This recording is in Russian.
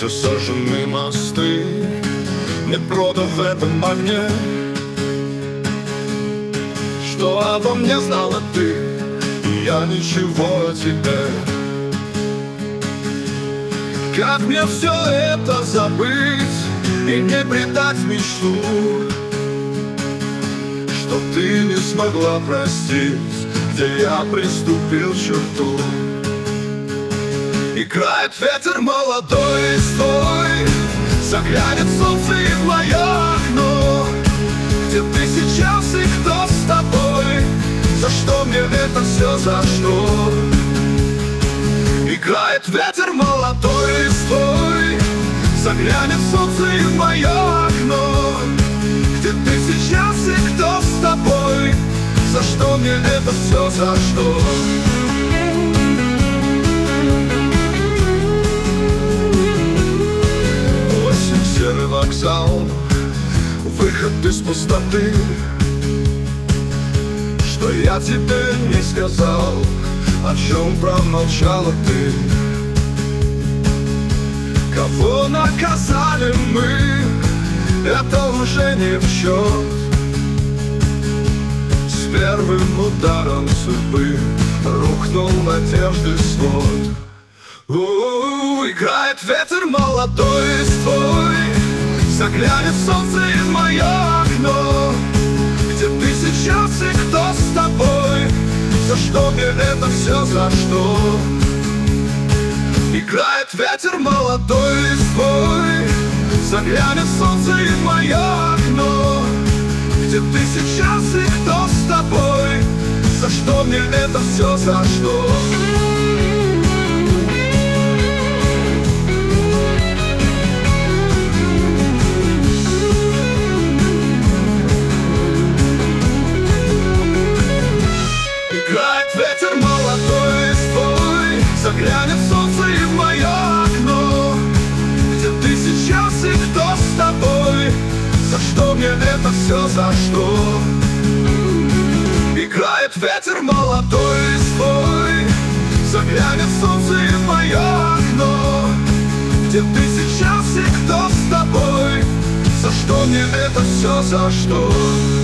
все сожжены мосты, не продав в этом огне. Что обо мне знала ты, и я ничего о тебе. Как мне все это забыть и не предать мечту, что ты не смогла простить, где я приступил черту. Играет ветер молодой твой, заглянет солнце и в мое окно. Где ты сейчас и кто с тобой? За что мне это все, за что? Играет ветер молодой твой, заглянет солнце и в мое окно. Где ты сейчас и кто с тобой? За что мне это все, за что? Осень, серый вокзал, выход из пустоты. Что я тебе не сказал, о чем промолчала ты? Кого наказали мы, это уже не в счет. С первым ударом судьбы рухнул надежды свод. Играет ветер молодой твой, заглянет солнце и в мое окно. Где ты сейчас и кто с тобой? За что мне это все, за что? Играет ветер молодой твой, заглянет солнце и в мое окно. Где ты сейчас и кто с тобой? За что мне это все, за что? Играет ветер молодой твой, заглянет солнце и в мое окно. Где ты сейчас и кто с тобой? За что мне это все, за что? Играет ветер молодой твой, заглянет солнце и в мое окно. Где ты сейчас и кто с тобой? За что мне это все, за что?